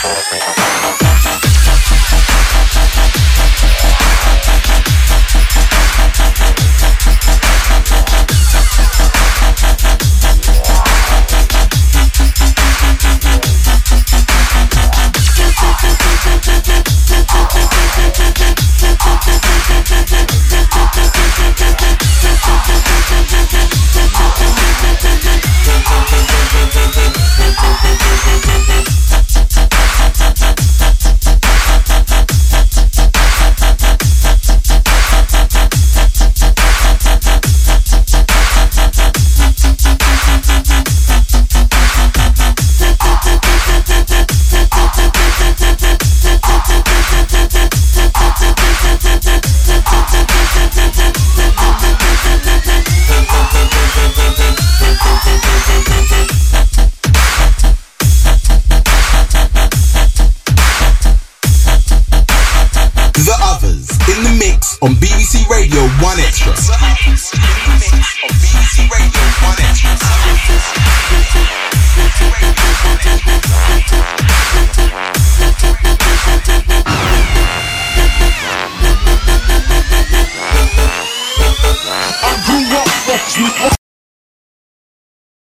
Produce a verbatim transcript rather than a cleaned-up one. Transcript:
On B B C Radio one Extra. On B B C Radio one Extra. I grew up watching